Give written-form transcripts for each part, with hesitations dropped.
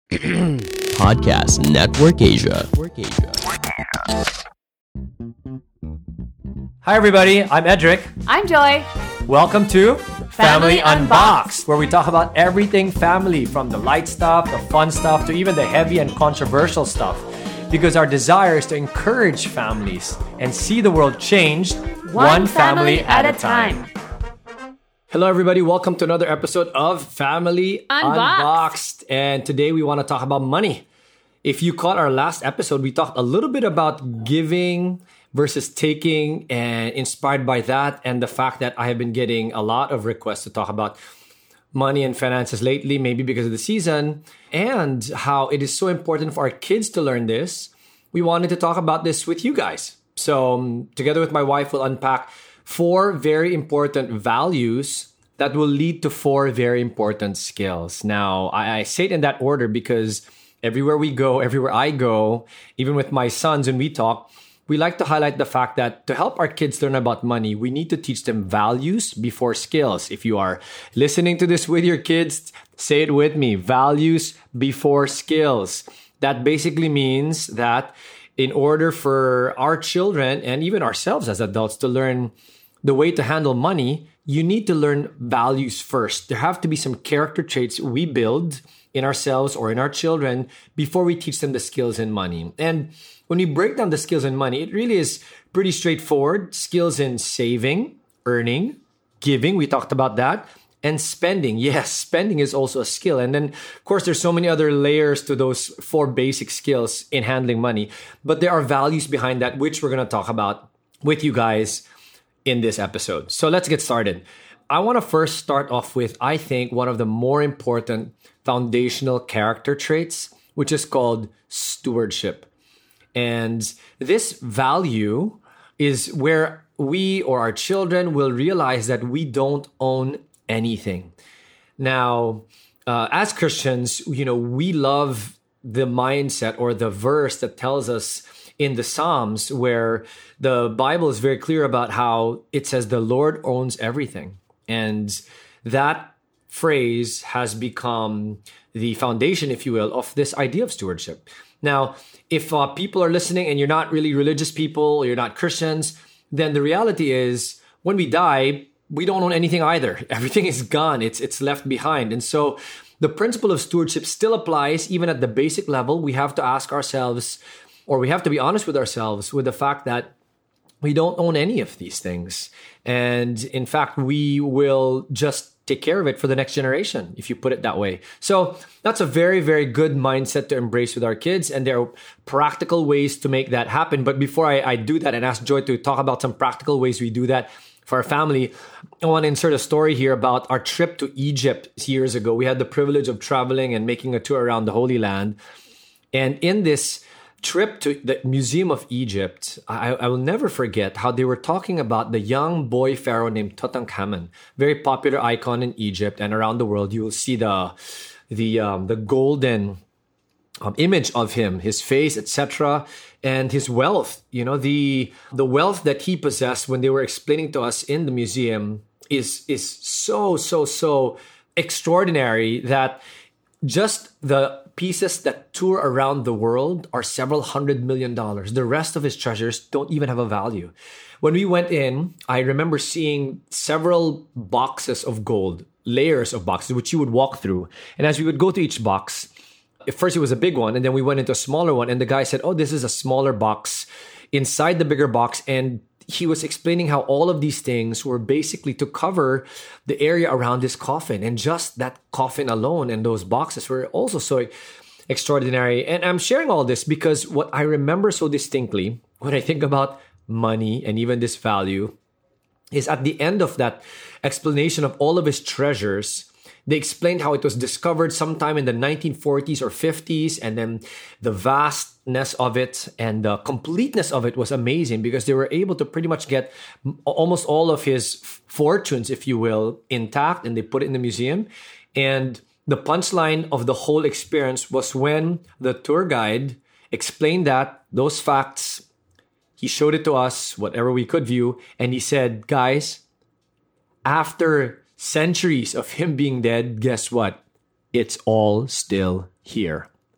Podcast Network Asia. Hi, everybody. I'm Edric. I'm Joy. Welcome to Family Unboxed, where we talk about everything family, from the light stuff, the fun stuff, to even the heavy and controversial stuff. Because our desire is to encourage families and see the world changed one family at a time. Hello, everybody. Welcome to another episode of Family Unboxed. And today we want to talk about money. If you caught our last episode, we talked a little bit about giving versus taking, and inspired by that and the fact that I have been getting a lot of requests to talk about money and finances lately, maybe because of the season, and how it is so important for our kids to learn this. We wanted to talk about this with you guys. So together with my wife, we'll unpack 4 very important values that will lead to 4 very important skills. Now, I say it in that order because everywhere we go, everywhere I go, even with my sons when we talk, we like to highlight the fact that to help our kids learn about money, we need to teach them values before skills. If you are listening to this with your kids, say it with me: values before skills. That basically means that in order for our children and even ourselves as adults to learn the way to handle money, you need to learn values first. There have to be some character traits we build in ourselves or in our children before we teach them the skills in money. And when we break down the skills in money, it really is pretty straightforward. Skills in saving, earning, giving, we talked about that, and spending. Yes, spending is also a skill. And then, of course, there's so many other layers to those 4 basic skills in handling money. But there are values behind that, which we're going to talk about with you guys in this episode. So let's get started. I want to first start off with, I think, one of the more important foundational character traits, which is called stewardship. And this value is where we or our children will realize that we don't own anything. Now, as Christians, we love the mindset or the verse that tells us in the Psalms where the Bible is very clear about how it says the Lord owns everything. And that phrase has become the foundation, if you will, of this idea of stewardship. Now, if people are listening and you're not really religious people, or you're not Christians, then the reality is when we die, we don't own anything either. Everything is gone. It's left behind. And so the principle of stewardship still applies even at the basic level. We have to ask ourselves, or we have to be honest with ourselves with the fact that we don't own any of these things. And in fact, we will just take care of it for the next generation, if you put it that way. So that's a very, very good mindset to embrace with our kids. And there are practical ways to make that happen. But before I do that and ask Joy to talk about some practical ways we do that for our family, I want to insert a story here about our trip to Egypt years ago. We had the privilege of traveling and making a tour around the Holy Land. And in this trip to the Museum of Egypt, I will never forget how they were talking about the young boy pharaoh named Tutankhamun, very popular icon in Egypt and around the world. You will see the golden image of him, his face, etc., and his wealth. The wealth that he possessed when they were explaining to us in the museum is so extraordinary that just the pieces that tour around the world are several $100 million. The rest of his treasures don't even have a value. When we went in, I remember seeing several boxes of gold, layers of boxes, which you would walk through. And as we would go to each box, at first it was a big one, and then we went into a smaller one. And the guy said, "Oh, this is a smaller box inside the bigger box." And he was explaining how all of these things were basically to cover the area around his coffin. And just that coffin alone and those boxes were also so extraordinary. And I'm sharing all this because what I remember so distinctly when I think about money and even this value is at the end of that explanation of all of his treasures, they explained how it was discovered sometime in the 1940s or 50s, and then the vastness of it and the completeness of it was amazing because they were able to pretty much get almost all of his fortunes, if you will, intact, and they put it in the museum. And the punchline of the whole experience was when the tour guide explained that, those facts, he showed it to us, whatever we could view, and he said, "Guys, after centuries of him being dead, guess what? It's all still here."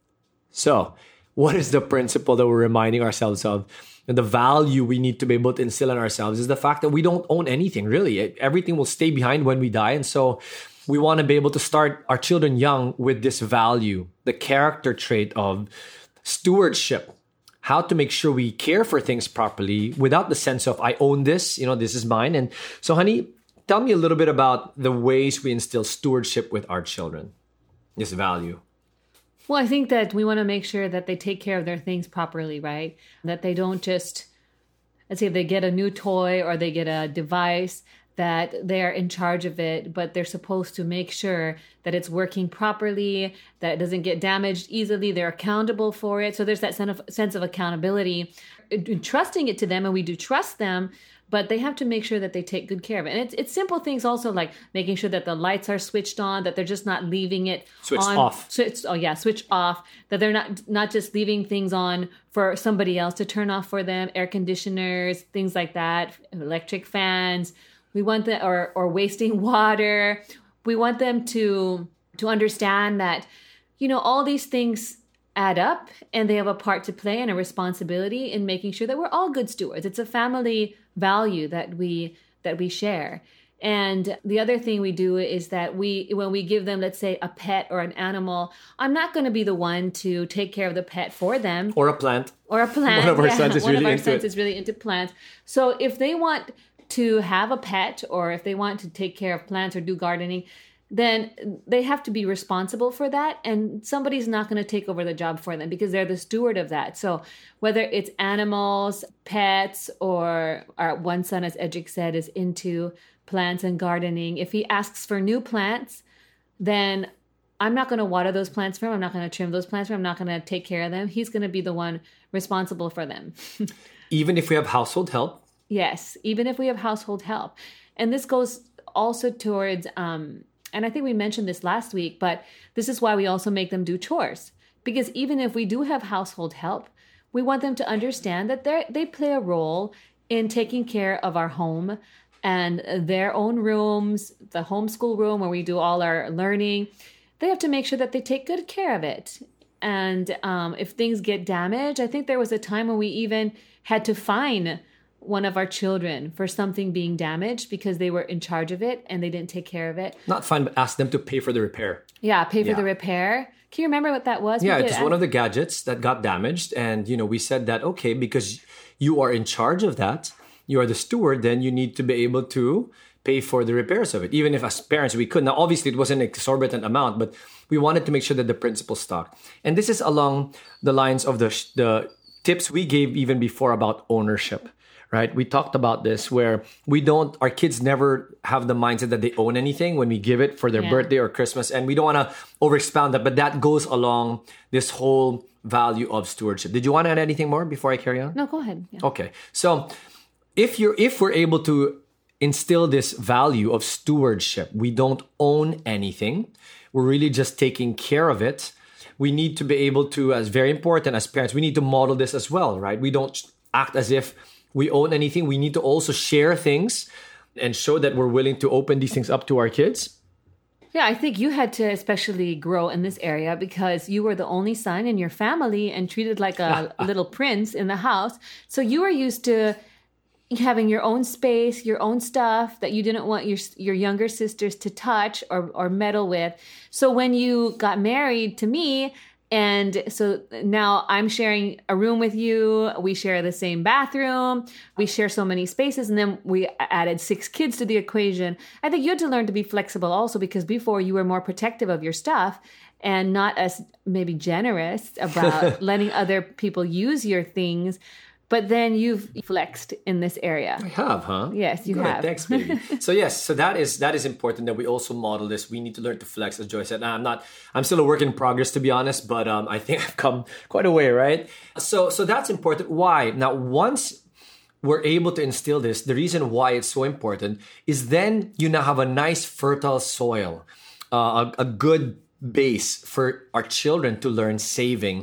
So, what is the principle that we're reminding ourselves of? And the value we need to be able to instill in ourselves is the fact that we don't own anything, really. Everything will stay behind when we die. And so we want to be able to start our children young with this value, the character trait of stewardship, how to make sure we care for things properly without the sense of, I own this, this is mine. And so, honey, tell me a little bit about the ways we instill stewardship with our children, this value. Well, I think that we want to make sure that they take care of their things properly, right? That they don't just, let's say if they get a new toy or they get a device, that they're in charge of it, but they're supposed to make sure that it's working properly, that it doesn't get damaged easily. They're accountable for it. So there's that sense of accountability, trusting it to them, and we do trust them, but they have to make sure that they take good care of it. And it's simple things also, like making sure that the lights are switched on, that they're just not leaving it switch on. Off. Switch off. That they're not just leaving things on for somebody else to turn off for them. Air conditioners, things like that, electric fans. We want them, or wasting water. We want them to understand that, all these things add up and they have a part to play and a responsibility in making sure that we're all good stewards. It's a family value that we share. And the other thing we do is that when we give them, let's say, a pet or an animal, I'm not going to be the one to take care of the pet for them. Or a plant. One of our sons is really into plants. So if they want to have a pet, or if they want to take care of plants or do gardening, then they have to be responsible for that. And somebody's not going to take over the job for them because they're the steward of that. So whether it's animals, pets, or our one son, as Edric said, is into plants and gardening. If he asks for new plants, then I'm not going to water those plants for him. I'm not going to trim those plants for him. I'm not going to take care of them. He's going to be the one responsible for them. Even if we have household help? Yes, even if we have household help. And this goes also towards, and I think we mentioned this last week, but this is why we also make them do chores. Because even if we do have household help, we want them to understand that they play a role in taking care of our home and their own rooms, the homeschool room where we do all our learning. They have to make sure that they take good care of it. And if things get damaged, I think there was a time when we even had to fine one of our children for something being damaged because they were in charge of it and they didn't take care of it. Not fine, but ask them to pay for the repair. Yeah, pay for the repair. Can you remember what that was? Yeah, it's one of the gadgets that got damaged. And, we said that, okay, because you are in charge of that, you are the steward, then you need to be able to pay for the repairs of it. Even if as parents we could. Now, obviously, it wasn't an exorbitant amount, but we wanted to make sure that the principle stuck. And this is along the lines of the tips we gave even before about ownership. Right? We talked about this where our kids never have the mindset that they own anything when we give it for their birthday or Christmas. And we don't want to over-expound that, but that goes along this whole value of stewardship. Did you want to add anything more before I carry on? No, go ahead. Yeah. Okay. So if we're able to instill this value of stewardship, we don't own anything. We're really just taking care of it. We need to be able to, as very important as parents, we need to model this as well, right? We don't act as if we own anything. We need to also share things and show that we're willing to open these things up to our kids. Yeah, I think you had to especially grow in this area because you were the only son in your family and treated like a little prince in the house. So you were used to having your own space, your own stuff that you didn't want your younger sisters to touch or meddle with. So when you got married to me, and so now I'm sharing a room with you. We share the same bathroom. We share so many spaces. And then we added 6 kids to the equation. I think you had to learn to be flexible also because before you were more protective of your stuff and not as maybe generous about letting other people use your things. But then you've flexed in this area. I have, huh? Yes, you Good. have. Thanks, baby. So that is important that we also model this. We need to learn to flex, as Joy said. Now, I'm still a work in progress, to be honest, but I think I've come quite a way, right? So that's important. Why? Now, once we're able to instill this, the reason why it's so important is then you now have a nice fertile soil, a good base for our children to learn saving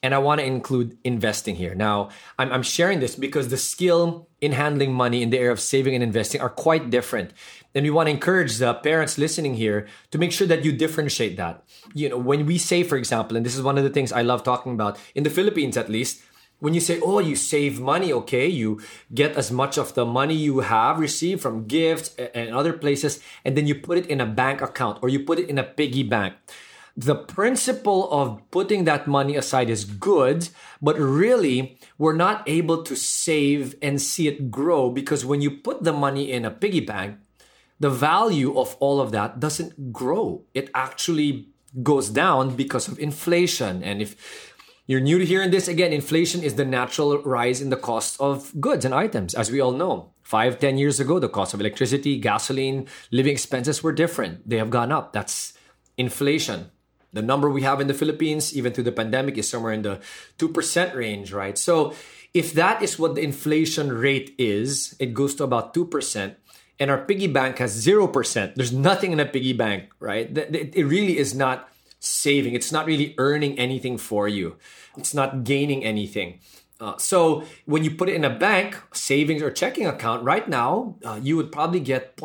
And I want to include investing here. Now, I'm sharing this because the skill in handling money in the area of saving and investing are quite different. And we want to encourage the parents listening here to make sure that you differentiate that. When we say, for example, and this is one of the things I love talking about, in the Philippines at least, when you say, oh, you save money, okay, you get as much of the money you have received from gifts and other places, and then you put it in a bank account or you put it in a piggy bank. The principle of putting that money aside is good, but really, we're not able to save and see it grow because when you put the money in a piggy bank, the value of all of that doesn't grow. It actually goes down because of inflation. And if you're new to hearing this, again, inflation is the natural rise in the cost of goods and items, as we all know. 5-10 years ago, the cost of electricity, gasoline, living expenses were different. They have gone up. That's inflation. The number we have in the Philippines, even through the pandemic, is somewhere in the 2% range, right? So if that is what the inflation rate is, it goes to about 2%, and our piggy bank has 0%. There's nothing in a piggy bank, right? It really is not saving. It's not really earning anything for you. It's not gaining anything. So when you put it in a bank, savings or checking account, right now, you would probably get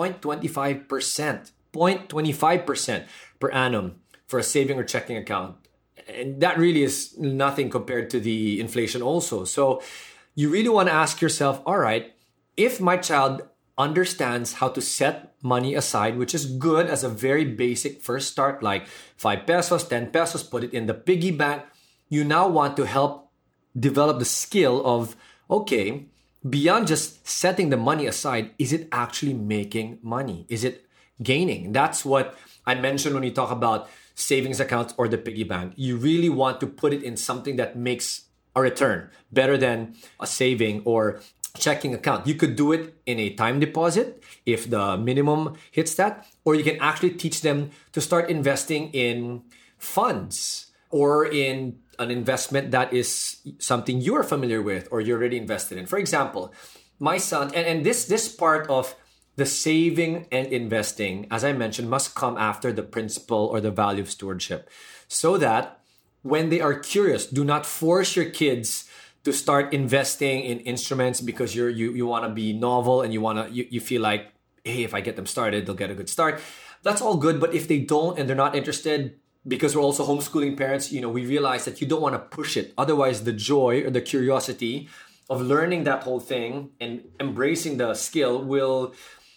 0.25% per annum for a saving or checking account. And that really is nothing compared to the inflation also. So you really want to ask yourself, all right, if my child understands how to set money aside, which is good as a very basic first start, like 5 pesos, 10 pesos, put it in the piggy bank, you now want to help develop the skill of, okay, beyond just setting the money aside, is it actually making money? Is it gaining? That's what I mentioned when we talk about savings accounts or the piggy bank. You really want to put it in something that makes a return better than a saving or checking account. You could do it in a time deposit if the minimum hits that, or you can actually teach them to start investing in funds or in an investment that is something you're familiar with or you're already invested in. For example, my son, and this part of the saving and investing, as I mentioned, must come after the principle or the value of stewardship, so that when they are curious, do not force your kids to start investing in instruments because you want to be novel and you feel like, hey, if I get them started, they'll get a good start. That's all good, but if they don't and they're not interested, because we're also homeschooling parents, we realize that you don't want to push it. Otherwise, the joy or the curiosity of learning that whole thing and embracing the skill will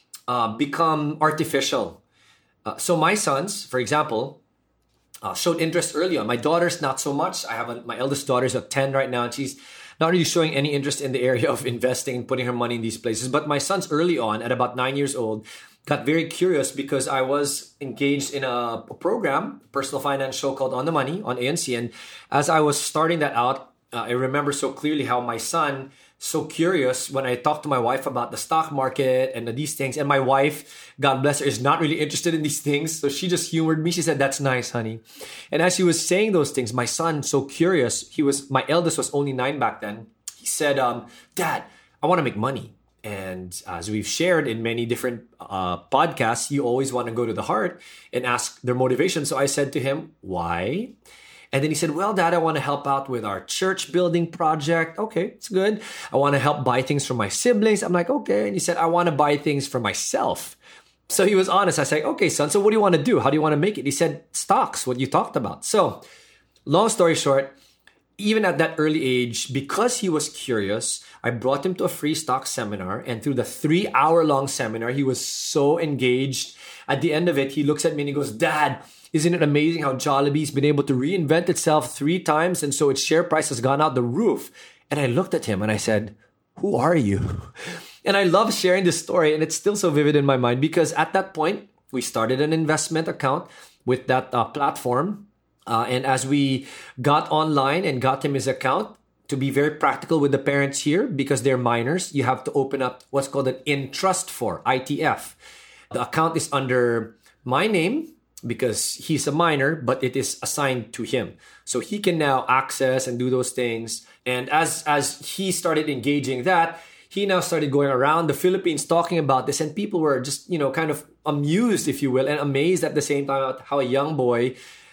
become artificial. So my sons, for example, showed interest early on. My daughter's not so much. My eldest daughter's at 10 right now, and she's not really showing any interest in the area of investing and putting her money in these places. But my sons early on, at about 9 years old, got very curious because I was engaged in a program, personal finance show called On the Money on ANC. And as I was starting that out, I remember so clearly how my son, so curious when I talked to my wife about the stock market and these things. And my wife, God bless her, is not really interested in these things. So she just humored me. She said, "That's nice, honey." And as she was saying those things, my son, so curious, my eldest was only 9 back then. He said, "Dad, I want to make money." And as we've shared in many different podcasts, you always want to go to the heart and ask their motivation. So I said to him, "Why?" And then he said, "Well, Dad, I want to help out with our church building project." Okay, it's good. "I want to help buy things for my siblings." I'm like, okay. And he said, "I want to buy things for myself." So he was honest. I said, "Okay, son, so what do you want to do? How do you want to make it?" He said, "Stocks, what you talked about." So long story short, even at that early age, because he was curious, I brought him to a free stock seminar. And through the 3-hour-long seminar, he was so engaged. At the end of it, he looks at me and he goes, "Dad, isn't it amazing how Jollibee's been able to reinvent itself 3 times and so its share price has gone out the roof?" And I looked at him and I said, "Who are you?" And I love sharing this story, and it's still so vivid in my mind because at that point, we started an investment account with that platform. And as we got online and got him his account, to be very practical with the parents here, because they're minors, you have to open up what's called an InTrust for, ITF. The account is under my name, because he's a minor, but it is assigned to him. So he can now access and do those things. And as he started engaging that, he now started going around the Philippines talking about this. And people were just, kind of amused, if you will, and amazed at the same time at how a young boy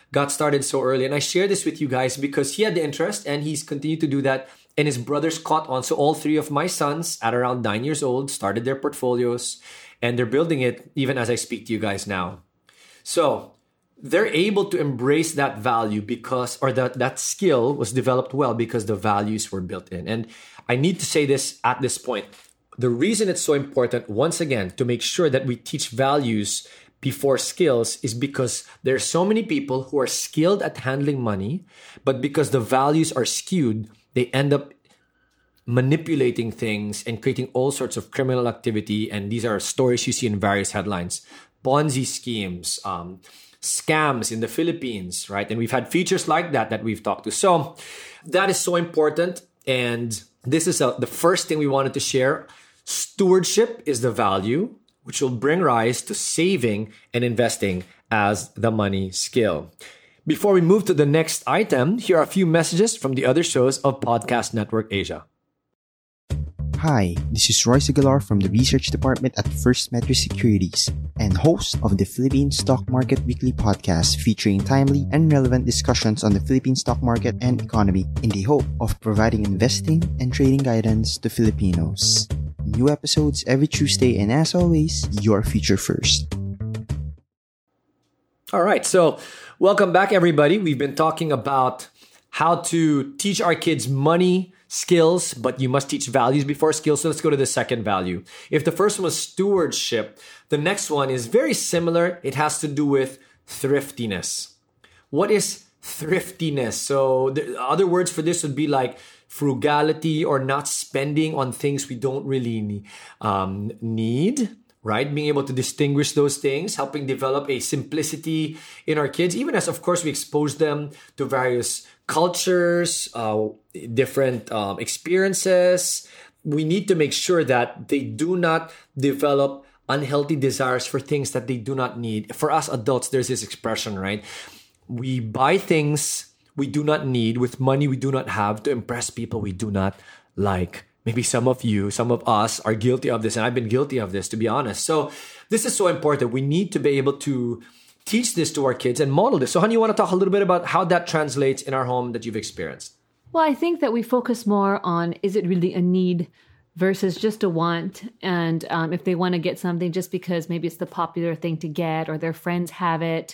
got started so early. And I share this with you guys because he had the interest and he's continued to do that. And his brothers caught on. So all three of my sons at around 9 years old started their portfolios and they're building it even as I speak to you guys now. So they're able to embrace that value because, or that skill was developed well because the values were built in. And I need to say this at this point. The reason it's so important, once again, to make sure that we teach values before skills is because there's so many people who are skilled at handling money, but because the values are skewed, they end up manipulating things and creating all sorts of criminal activity. And these are stories you see in various headlines. Ponzi schemes, scams in the Philippines, right? And we've had features like that we've talked to. So that is so important. And this is the first thing we wanted to share. Stewardship is the value, which will bring rise to saving and investing as the money skill. Before we move to the next item, here are a few messages from the other shows of Podcast Network Asia. Hi, this is Roy Sigalar from the Research Department at First Metro Securities and host of the Philippine Stock Market Weekly podcast featuring timely and relevant discussions on the Philippine stock market and economy in the hope of providing investing and trading guidance to Filipinos. New episodes every Tuesday and as always, your future first. All right, so welcome back everybody. We've been talking about how to teach our kids money skills, but you must teach values before skills. So let's go to the second value. If the first one was stewardship, the next one is very similar. It has to do with thriftiness. What is thriftiness? So the other words for this would be like frugality or not spending on things we don't really need, right? Being able to distinguish those things, helping develop a simplicity in our kids, even as, of course, we expose them to various cultures, different experiences. We need to make sure that they do not develop unhealthy desires for things that they do not need. For us adults, there's this expression, right? We buy things we do not need with money we do not have to impress people we do not like. Maybe some of you, some of us are guilty of this, and I've been guilty of this, to be honest. So this is so important. We need to be able to teach this to our kids and model this. So, honey, you want to talk a little bit about how that translates in our home that you've experienced? Well, I think that we focus more on, is it really a need versus just a want? And if they want to get something just because maybe it's the popular thing to get or their friends have it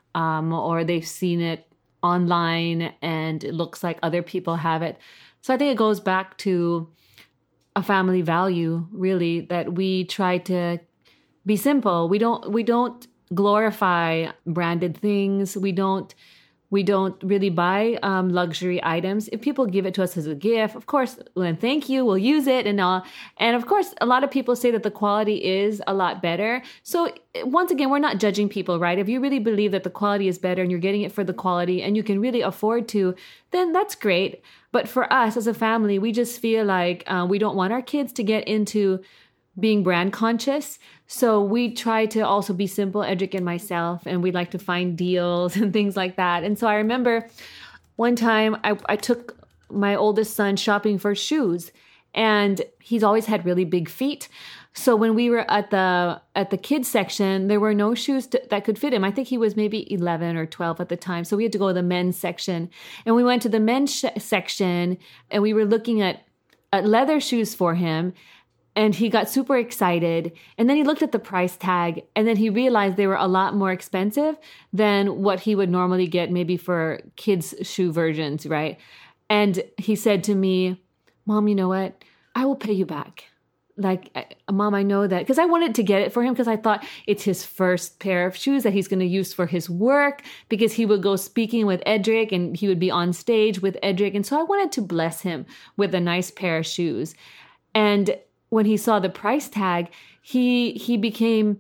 or they've seen it online and it looks like other people have it. So I think it goes back to a family value, really, that we try to be simple. We don't glorify branded things. We don't really buy luxury items. If people give it to us as a gift, of course, well, thank you, we'll use it and all. And of course, a lot of people say that the quality is a lot better. So once again, we're not judging people, right? If you really believe that the quality is better and you're getting it for the quality and you can really afford to, then that's great. But for us as a family, we just feel like we don't want our kids to get into being brand conscious. So we try to also be simple, Edric and myself, and we like to find deals and things like that. And so I remember one time I took my oldest son shopping for shoes, and he's always had really big feet. So when we were at the kids section, there were no shoes that could fit him. I think he was maybe 11 or 12 at the time. So we had to go to the men's section, and we went to the men's section, and we were looking at leather shoes for him. And he got super excited. And then he looked at the price tag and then he realized they were a lot more expensive than what he would normally get maybe for kids' shoe versions, right? And he said to me, Mom, you know what? I will pay you back. Like, Mom, I know that. Because I wanted to get it for him because I thought it's his first pair of shoes that he's going to use for his work because he would go speaking with Edric and he would be on stage with Edric. And so I wanted to bless him with a nice pair of shoes. And when he saw the price tag, he became,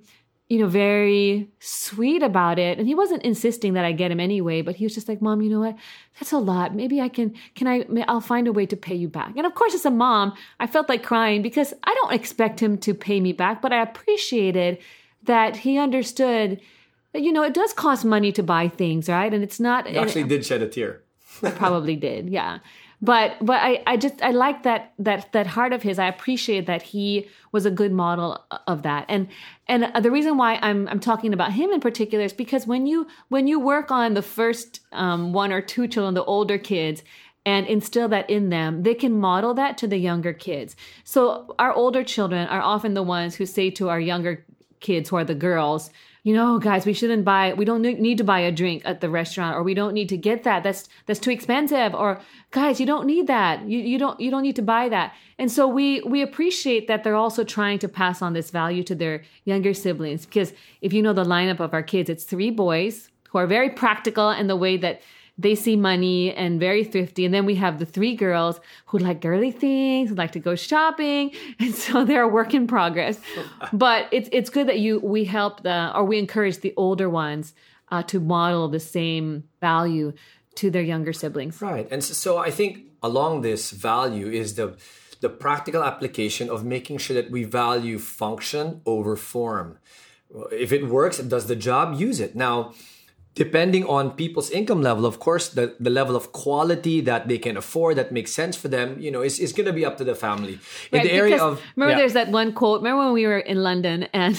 very sweet about it. And he wasn't insisting that I get him anyway, but he was just like, Mom, you know what? That's a lot. Maybe I'll find a way to pay you back. And of course, as a mom, I felt like crying because I don't expect him to pay me back, but I appreciated that he understood that, it does cost money to buy things, right? And it's not... You actually did shed a tear. I probably did, yeah. I like that heart of his. I appreciate that he was a good model of that. And the reason why I'm talking about him in particular is because when you work on the first one or two children, the older kids, and instill that in them, they can model that to the younger kids. So our older children are often the ones who say to our younger kids, who are the girls, guys, we don't need to buy a drink at the restaurant, or we don't need to get that. That's too expensive. Or guys, you don't need that. You don't need to buy that. And so we appreciate that they're also trying to pass on this value to their younger siblings, because if you know the lineup of our kids, it's 3 boys who are very practical in the way that they see money and very thrifty. And then we have the 3 girls who like girly things, who like to go shopping. And so they're a work in progress. But it's good that we encourage the older ones to model the same value to their younger siblings. Right. And so I think along this value is the practical application of making sure that we value function over form. If it works, it does the job, use it. Now, depending on people's income level, of course, the level of quality that they can afford, that makes sense for them, is going to be up to the family. In the area of... Remember there's that one quote, remember when we were in London and...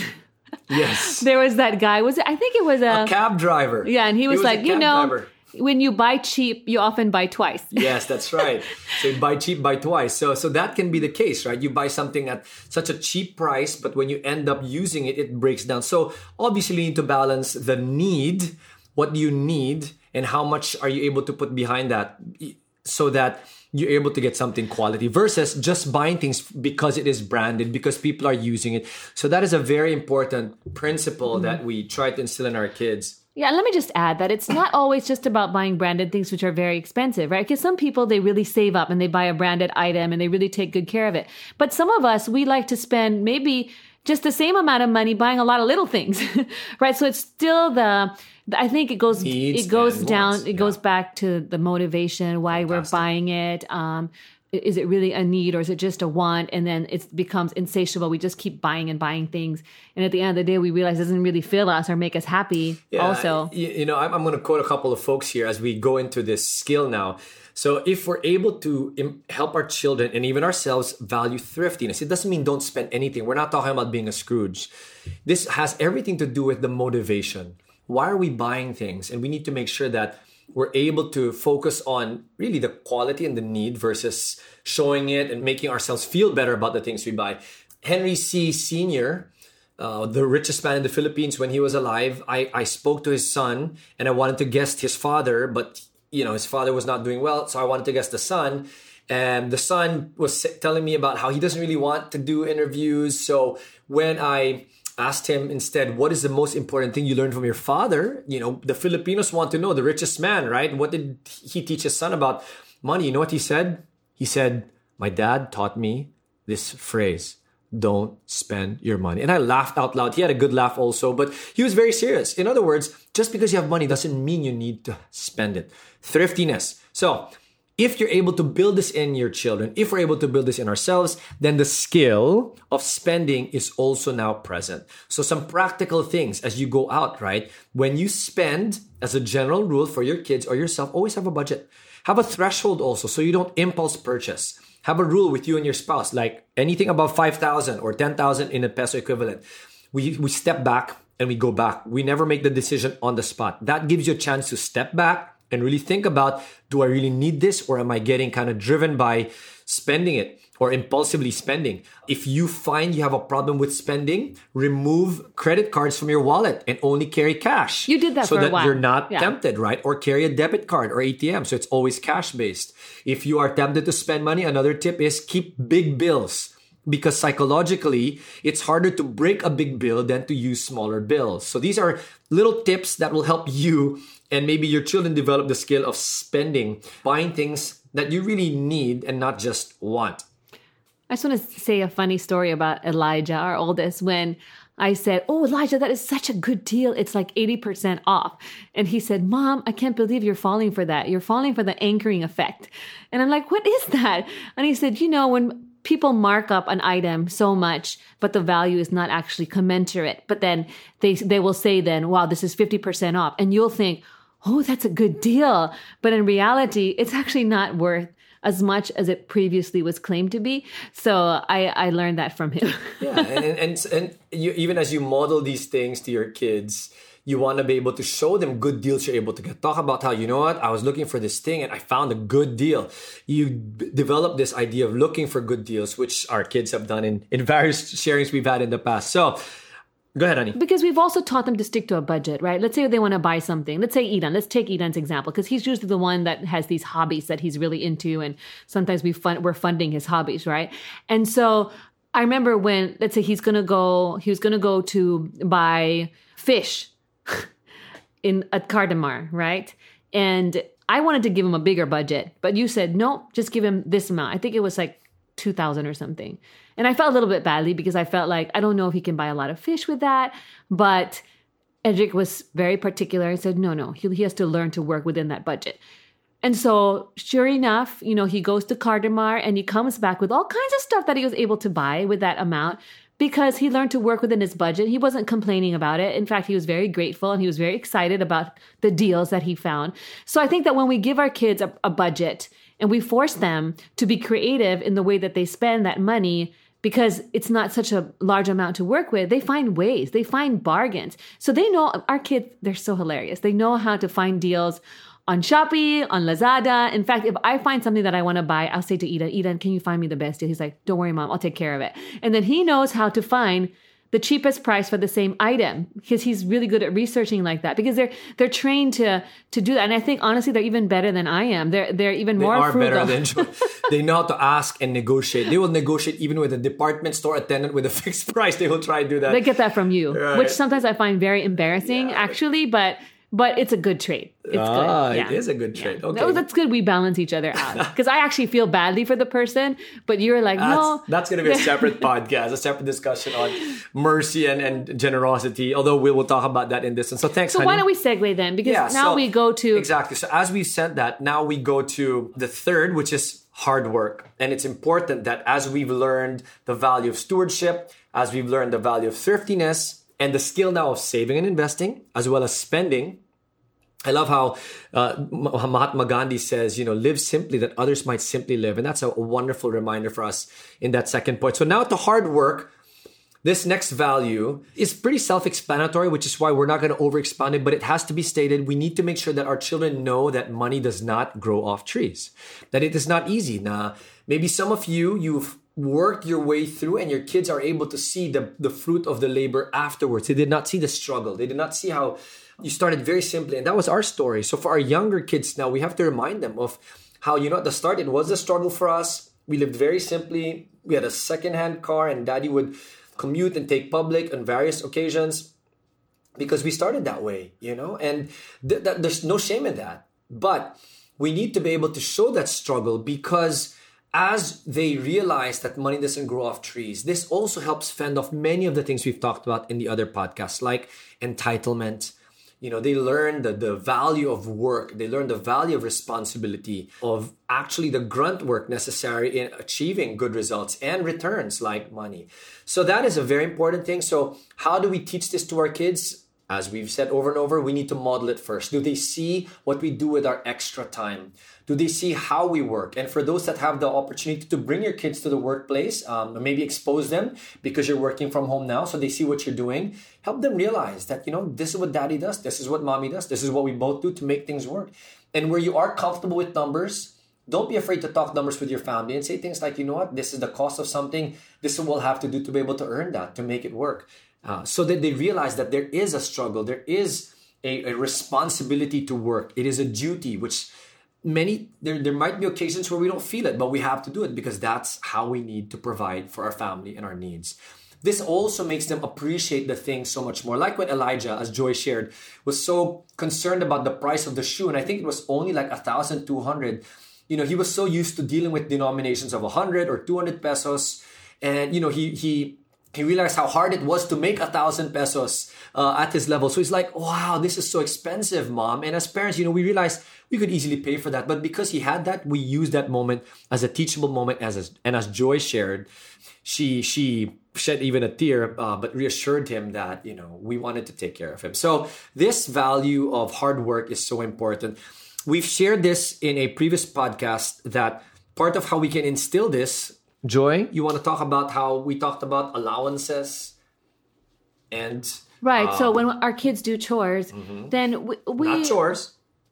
Yes. There was that guy, I think it was a cab driver. Yeah, and he was like, driver. When you buy cheap, you often buy twice. Yes, that's right. So you buy cheap, buy twice. So that can be the case, right? You buy something at such a cheap price, but when you end up using it, it breaks down. So obviously you need to balance the need. What do you need, and how much are you able to put behind that so that you're able to get something quality versus just buying things because it is branded, because people are using it. So that is a very important principle that we try to instill in our kids. Yeah, and let me just add that it's not always just about buying branded things which are very expensive, right? Because some people, they really save up and they buy a branded item and they really take good care of it. But some of us, we like to spend maybe just the same amount of money buying a lot of little things, right? So it's still I think it goes back to the motivation, why we're buying it. Is it really a need or is it just a want? And then it becomes insatiable. We just keep buying and buying things. And at the end of the day, we realize it doesn't really fill us or make us happy also. I'm going to quote a couple of folks here as we go into this skill now. So if we're able to help our children and even ourselves value thriftiness, it doesn't mean don't spend anything. We're not talking about being a Scrooge. This has everything to do with the motivation. Why are we buying things? And we need to make sure that we're able to focus on really the quality and the need versus showing it and making ourselves feel better about the things we buy. Henry C. Sr., the richest man in the Philippines, when he was alive, I spoke to his son and I wanted to guess his father, but his father was not doing well. So I wanted to guess the son. And the son was telling me about how he doesn't really want to do interviews. So when I asked him instead, what is the most important thing you learned from your father? The Filipinos want to know, the richest man, right? What did he teach his son about money? You know what he said? He said, my dad taught me this phrase, don't spend your money. And I laughed out loud. He had a good laugh also, but he was very serious. In other words, just because you have money doesn't mean you need to spend it. Thriftiness. So if you're able to build this in your children, if we're able to build this in ourselves, then the skill of spending is also now present. So some practical things as you go out, right? When you spend, as a general rule for your kids or yourself, always have a budget. Have a threshold also so you don't impulse purchase. Have a rule with you and your spouse, like anything above 5,000 or 10,000 in a peso equivalent. We step back and we go back. We never make the decision on the spot. That gives you a chance to step back and really think about, do I really need this, or am I getting kind of driven by spending it or impulsively spending? If you find you have a problem with spending, remove credit cards from your wallet and only carry cash. You did that for a while. So that you're not tempted, right? Or carry a debit card or ATM. So it's always cash-based. If you are tempted to spend money, another tip is keep big bills. Because psychologically, it's harder to break a big bill than to use smaller bills. So these are little tips that will help you and maybe your children develop the skill of spending, buying things that you really need and not just want. I just want to say a funny story about Elijah, our oldest, when I said, oh, Elijah, that is such a good deal. It's like 80% off. And he said, Mom, I can't believe you're falling for that. You're falling for the anchoring effect. And I'm like, what is that? And he said, when people mark up an item so much, but the value is not actually commensurate. But then they will say then, wow, this is 50% off. And you'll think, oh, that's a good deal. But in reality, it's actually not worth as much as it previously was claimed to be. So I learned that from him. Yeah, and you, even as you model these things to your kids, you want to be able to show them good deals you're able to get. Talk about how, you know what, I was looking for this thing and I found a good deal. You develop this idea of looking for good deals, which our kids have done in various sharings we've had in the past. So go ahead, honey. Because we've also taught them to stick to a budget, right? Let's say they want to buy something. Let's say Eden. Let's take Eden's example, because he's usually the one that has these hobbies that he's really into, and sometimes we're funding his hobbies, right? And so I remember when, let's say he was going to go to buy fish at Cardamar, right? And I wanted to give him a bigger budget, but you said, no, just give him this amount. I think it was like 2,000 or something. And I felt a little bit badly because I felt like, I don't know if he can buy a lot of fish with that. But Edric was very particular and said, no, he has to learn to work within that budget. And so sure enough, he goes to Cardamar and he comes back with all kinds of stuff that he was able to buy with that amount because he learned to work within his budget. He wasn't complaining about it. In fact, he was very grateful and he was very excited about the deals that he found. So I think that when we give our kids a budget and we force them to be creative in the way that they spend that money, because it's not such a large amount to work with, they find ways, they find bargains. So they know, our kids, they're so hilarious. They know how to find deals on Shopee, on Lazada. In fact, if I find something that I want to buy, I'll say to Eden, can you find me the best deal? He's like, don't worry, Mom, I'll take care of it. And then he knows how to find the cheapest price for the same item because he's really good at researching like that, because they're trained to do that. And I think honestly, they're even better than I am. They're even more frugal. Better than they know how to ask and negotiate. They will negotiate even with a department store attendant with a fixed price. They will try to do that. They get that from you, right. Which sometimes I find very embarrassing, actually, but it's a good trait. It's good. Yeah. It is a good trait. Yeah. Okay. No, that's good. We balance each other out. Because I actually feel badly for the person, but you're like, no. That's going to be a separate podcast, a separate discussion on mercy and generosity, although we will talk about that in this one. So thanks, honey. So why don't we segue then? Because now we go to... Exactly. So as we've said that, now we go to the third, which is hard work. And it's important that as we've learned the value of stewardship, as we've learned the value of thriftiness, and the skill now of saving and investing, as well as spending. I love how Mahatma Gandhi says, live simply that others might simply live. And that's a wonderful reminder for us in that second point. So now to hard work, this next value is pretty self-explanatory, which is why we're not going to over-expound it, but it has to be stated. We need to make sure that our children know that money does not grow off trees, that it is not easy. Now, maybe some of you've worked your way through and your kids are able to see the fruit of the labor afterwards. They did not see the struggle. They did not see how you started very simply. And that was our story. So for our younger kids now, we have to remind them of how, at the start, it was a struggle for us. We lived very simply. We had a secondhand car and daddy would commute and take public on various occasions because we started that way, and there's no shame in that. But we need to be able to show that struggle because as they realize that money doesn't grow off trees, this also helps fend off many of the things we've talked about in the other podcasts, like entitlement. They learn the value of work. They learn the value of responsibility, of actually the grunt work necessary in achieving good results and returns like money. So that is a very important thing. So how do we teach this to our kids? As we've said over and over, we need to model it first. Do they see what we do with our extra time? Do they see how we work? And for those that have the opportunity to bring your kids to the workplace, maybe expose them because you're working from home now, so they see what you're doing, help them realize that, this is what daddy does. This is what mommy does. This is what we both do to make things work. And where you are comfortable with numbers, don't be afraid to talk numbers with your family and say things like, this is the cost of something. This is what we'll have to do to be able to earn that, to make it work. So that they realize that there is a struggle, there is a responsibility to work. It is a duty, which there might be occasions where we don't feel it, but we have to do it because that's how we need to provide for our family and our needs. This also makes them appreciate the things so much more. Like when Elijah, as Joy shared, was so concerned about the price of the shoe, and I think it was only like 1,200. He was so used to dealing with denominations of 100 or 200 pesos, and he realized how hard it was to make 1,000 pesos at his level. So he's like, wow, this is so expensive, Mom. And as parents, we realized we could easily pay for that. But because he had that, we used that moment as a teachable moment. And as Joy shared, she shed even a tear, but reassured him that, we wanted to take care of him. So this value of hard work is so important. We've shared this in a previous podcast that part of how we can instill this, Joy, you want to talk about how we talked about allowances and... Right. So when our kids do chores, then we Not chores,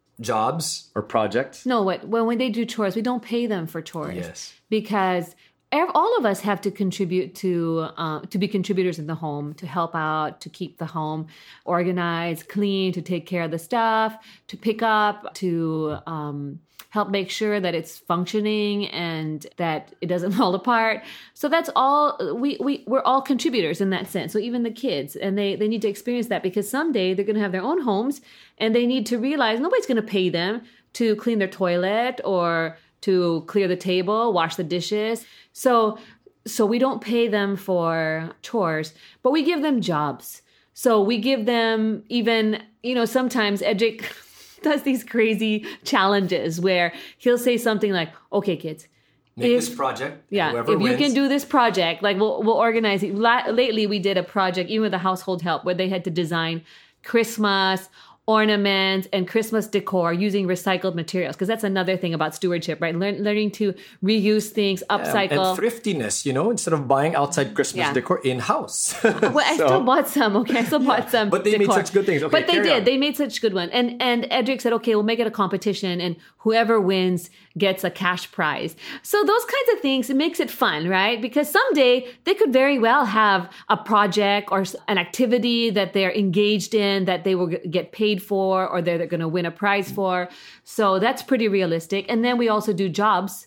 jobs or projects. No, when they do chores, we don't pay them for chores. Yes. Because all of us have to contribute to be contributors in the home, to help out, to keep the home organized, clean, to take care of the stuff, to pick up, to help make sure that it's functioning and that it doesn't fall apart. So that's all, we're all contributors in that sense. So even the kids, and they need to experience that, because someday they're going to have their own homes and they need to realize nobody's going to pay them to clean their toilet or to clear the table, wash the dishes. So we don't pay them for chores, but we give them jobs. So we give them even, sometimes Edric does these crazy challenges where he'll say something like, okay, kids, Make this project. Yeah, if you can do this project, like we'll organize it. Lately, we did a project, even with the household help, where they had to design Christmas ornaments and Christmas decor using recycled materials, because that's another thing about stewardship, right? Learning to reuse things, upcycle. And thriftiness, instead of buying outside Christmas decor in-house. Well, I still bought some, okay? I still bought some But they decor. made such good things. Okay, but they did. They made such good ones. And Edric said, okay, we'll make it a competition and whoever wins gets a cash prize. So those kinds of things, it makes it fun, right? Because someday they could very well have a project or an activity that they're engaged in that they will get paid for, or they're going to win a prize for. So that's pretty realistic. And then we also do jobs.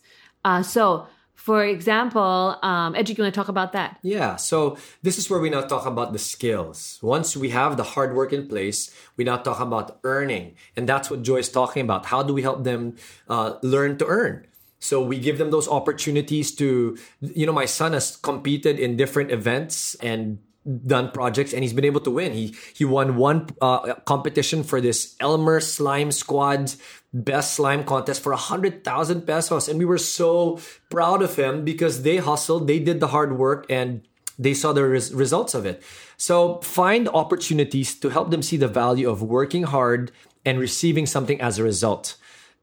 So for example, Edric, you want to talk about that? Yeah, so this is where we now talk about the skills. Once we have the hard work in place, we now talk about earning. And that's what Joy is talking about. How do we help them learn to earn? So we give them those opportunities to, my son has competed in different events and done projects, and he's been able to win. He won one competition for this Elmer Slime Squad's best slime contest for 100,000 pesos. And we were so proud of him because they hustled, they did the hard work, and they saw the results of it. So find opportunities to help them see the value of working hard and receiving something as a result.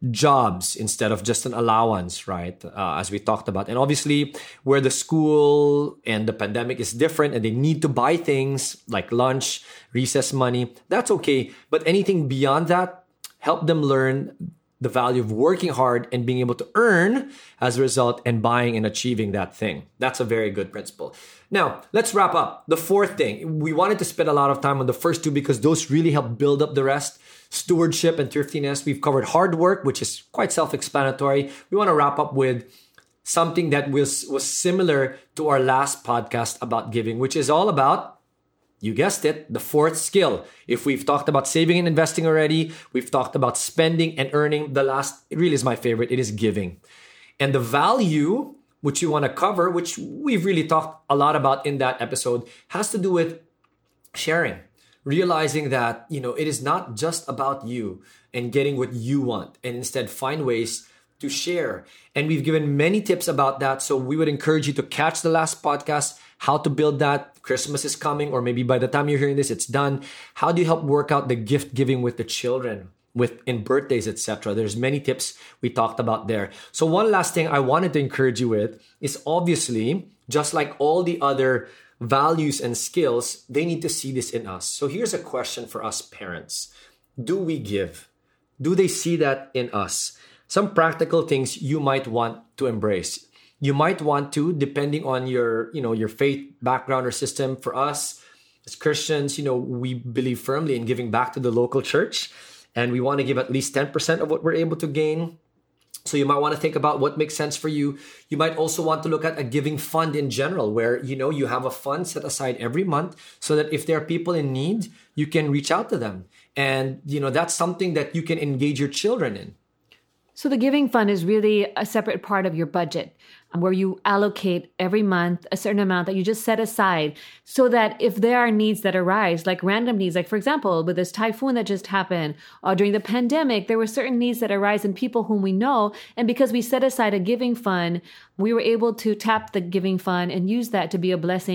Jobs instead of just an allowance, right? As we talked about. And obviously, where the school and the pandemic is different and they need to buy things like lunch, recess money, that's okay. But anything beyond that, help them learn the value of working hard and being able to earn as a result and buying and achieving that thing. That's a very good principle. Now, let's wrap up. The fourth thing, we wanted to spend a lot of time on the first two because those really help build up the rest. Stewardship and thriftiness. We've covered hard work, which is quite self-explanatory. We want to wrap up with something that was similar to our last podcast about giving, which is all about, you guessed it, the fourth skill. If we've talked about saving and investing already, we've talked about spending and earning. The last, it really is my favorite, it is giving. And the value, which you want to cover, which we've really talked a lot about in that episode, has to do with sharing. Realizing that, it is not just about you and getting what you want, and instead find ways to share. And we've given many tips about that. So we would encourage you to catch the last podcast, how to build that. Christmas is coming, or maybe by the time you're hearing this, it's done. How do you help work out the gift giving with the children, in birthdays, etc.? There's many tips we talked about there. So one last thing I wanted to encourage you with is, obviously, just like all the other values and skills, they need to see this in us. So here's a question for us parents. Do we give? Do they see that in us? Some practical things you might want to embrace. You might want to, depending on your faith background or system. For us as Christians, we believe firmly in giving back to the local church, and we want to give at least 10% of what we're able to gain. So you might want to think about what makes sense for you. You might also want to look at a giving fund in general, where, you have a fund set aside every month so that if there are people in need, you can reach out to them. And, that's something that you can engage your children in. So the giving fund is really a separate part of your budget, where you allocate every month a certain amount that you just set aside, so that if there are needs that arise, like random needs, like for example, with this typhoon that just happened, or during the pandemic, there were certain needs that arise in people whom we know. And because we set aside a giving fund, we were able to tap the giving fund and use that to be a blessing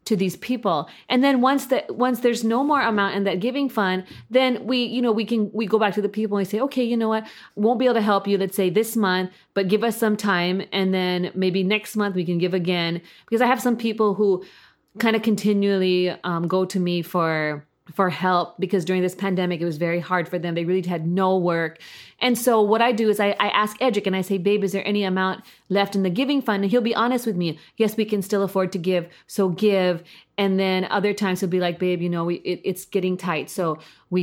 to these people. And then once there's no more amount in that giving fund, then we go back to the people and we say, okay, you know what, won't be able to help you, let's say this month, but give us some time. And then maybe next month we can give again. Because I have some people who kind of continually go to me for help, because during this pandemic, it was very hard for them. They really had no work. And so what I do is I ask Edric and I say, babe, is there any amount left in the giving fund? And he'll be honest with me. Yes, we can still afford to give. So give. And then other times he'll be like, babe, it's getting tight. So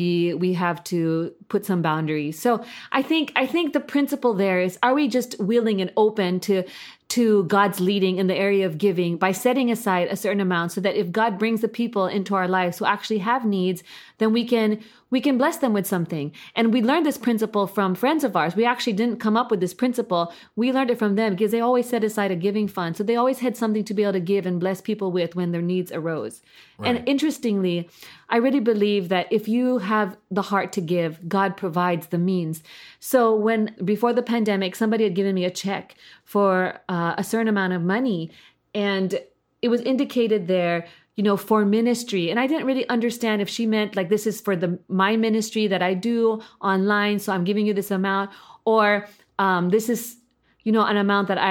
we have to put some boundaries. So I think the principle there is, are we just willing and open to God's leading in the area of giving by setting aside a certain amount, so that if God brings the people into our lives who actually have needs, then we can bless them with something. And we learned this principle from friends of ours. We actually didn't come up with this principle. We learned it from them because they always set aside a giving fund. So they always had something to be able to give and bless people with when their needs arose. Right. And interestingly, I really believe that if you have the heart to give, God provides the means. So before the pandemic, somebody had given me a check for a certain amount of money, and it was indicated there, for ministry. And I didn't really understand if she meant like, this is for my ministry that I do online, so I'm giving you this amount, or this is, an amount that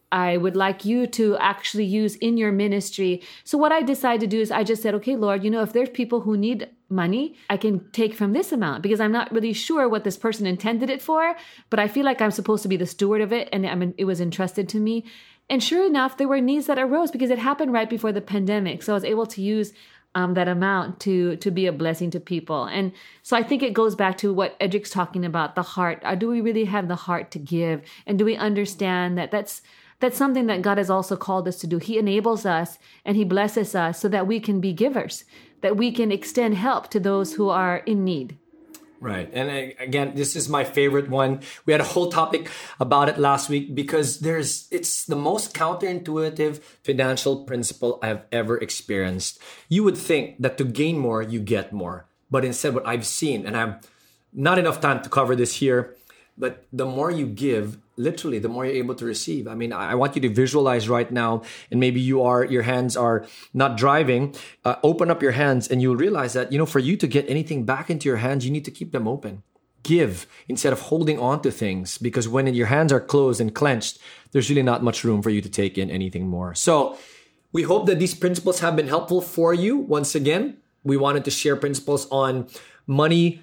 I would like you to actually use in your ministry. So what I decided to do is I just said, okay, Lord, if there's people who need money, I can take from this amount, because I'm not really sure what this person intended it for, but I feel like I'm supposed to be the steward of it, and it was entrusted to me. And sure enough, there were needs that arose because it happened right before the pandemic. So I was able to use that amount to be a blessing to people. And so I think it goes back to what Edric's talking about, the heart. Do we really have the heart to give? And do we understand that that's something that God has also called us to do? He enables us and he blesses us so that we can be givers, that we can extend help to those who are in need. Right. And again, this is my favorite one. We had a whole topic about it last week because it's the most counterintuitive financial principle I've ever experienced. You would think that to gain more, you get more. But instead, what I've seen, and I'm not enough time to cover this here, but the more you give, literally, the more you're able to receive. I mean, I want you to visualize right now, and maybe your hands are not driving. Open up your hands and you'll realize that, for you to get anything back into your hands, you need to keep them open. Give instead of holding on to things, because when your hands are closed and clenched, there's really not much room for you to take in anything more. So we hope that these principles have been helpful for you. Once again, we wanted to share principles on money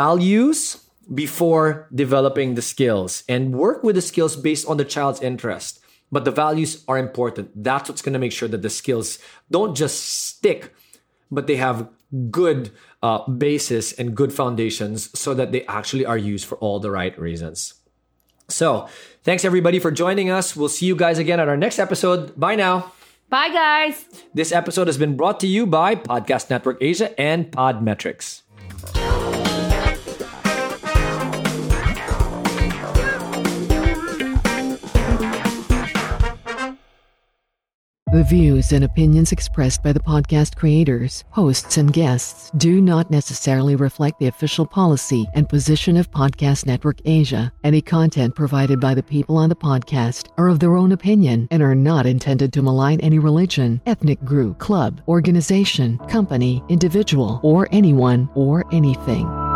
values before developing the skills, and work with the skills based on the child's interest. But the values are important. That's what's going to make sure that the skills don't just stick, but they have good basis and good foundations so that they actually are used for all the right reasons. So thanks everybody for joining us. We'll see you guys again at our next episode. Bye now. Bye guys. This episode has been brought to you by Podcast Network Asia and Podmetrics. The views and opinions expressed by the podcast creators, hosts, and guests do not necessarily reflect the official policy and position of Podcast Network Asia. Any content provided by the people on the podcast are of their own opinion and are not intended to malign any religion, ethnic group, club, organization, company, individual, or anyone or anything.